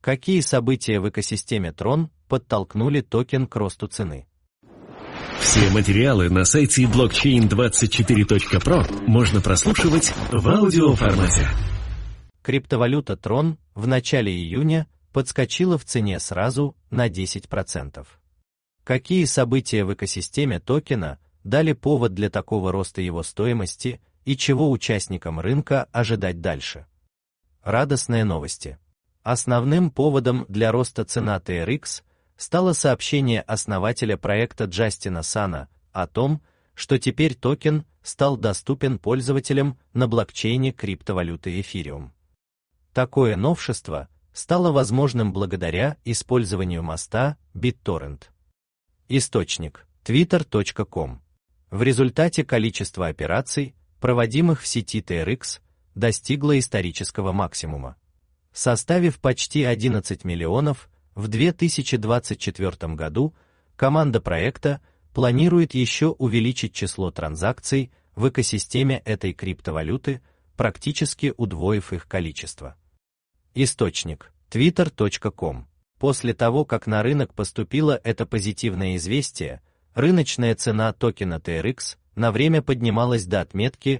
Какие события в экосистеме Tron подтолкнули токен к росту цены? Все материалы на сайте blockchain24.pro можно прослушивать в аудиоформате. Криптовалюта Tron в начале июня подскочила в цене сразу на 10%. Какие события в экосистеме токена дали повод для такого роста его стоимости и чего участникам рынка ожидать дальше? Радостные новости. Основным поводом для роста цены TRX стало сообщение основателя проекта Джастина Сана о том, что теперь токен стал доступен пользователям на блокчейне криптовалюты Ethereum. Такое новшество стало возможным благодаря использованию моста BitTorrent. Источник twitter.com. В результате количество операций, проводимых в сети TRX, достигло исторического максимума, составив почти 11 миллионов. В 2024 году команда проекта планирует еще увеличить число транзакций в экосистеме этой криптовалюты, практически удвоив их количество. Источник twitter.com. После того, как на рынок поступило это позитивное известие, рыночная цена токена TRX на время поднималась до отметки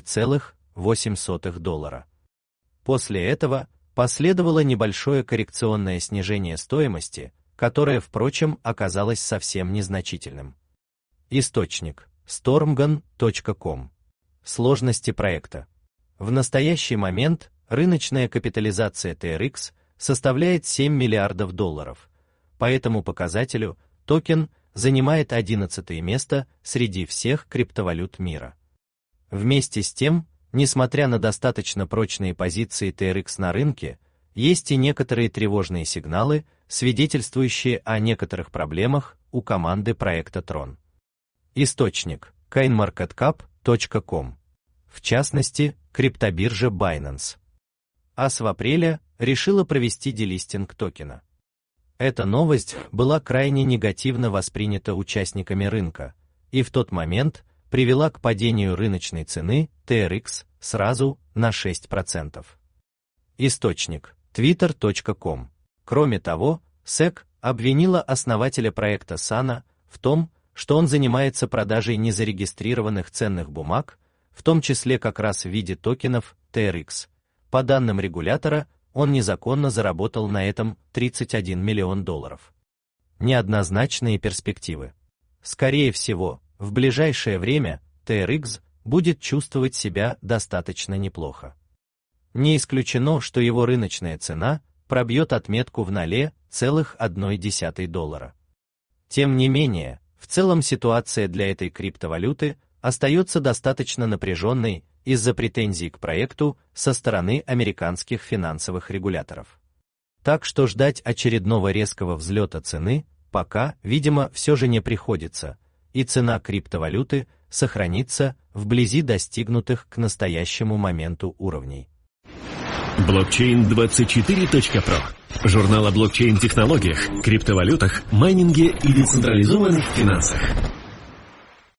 $0.08. После этого последовало небольшое коррекционное снижение стоимости, которое, впрочем, оказалось совсем незначительным. Источник stormgun.com. Сложности проекта. В настоящий момент рыночная капитализация TRX составляет $7 миллиардов. По этому показателю токен занимает 11-е место среди всех криптовалют мира. Вместе с тем, несмотря на достаточно прочные позиции TRX на рынке, есть и некоторые тревожные сигналы, свидетельствующие о некоторых проблемах у команды проекта Tron. Источник coinmarketcap.com. В частности, криптобиржа Binance. АС в апреле решила провести делистинг токена. Эта новость была крайне негативно воспринята участниками рынка, и в тот момент привела к падению рыночной цены TRX сразу на 6%. Источник twitter.com. Кроме того, SEC обвинила основателя проекта Сана в том, что он занимается продажей незарегистрированных ценных бумаг, в том числе как раз в виде токенов TRX. По данным регулятора, он незаконно заработал на этом $31 миллион. Неоднозначные перспективы. Скорее всего, в ближайшее время TRX будет чувствовать себя достаточно неплохо. Не исключено, что его рыночная цена пробьет отметку в $0.1. Тем не менее, в целом ситуация для этой криптовалюты остается достаточно напряженной из-за претензий к проекту со стороны американских финансовых регуляторов. Так что ждать очередного резкого взлета цены пока, видимо, все же не приходится, и цена криптовалюты сохранится вблизи достигнутых к настоящему моменту уровней. Blockchain24.pro. Журнал о блокчейн-технологиях, криптовалютах, майнинге и децентрализованных финансах.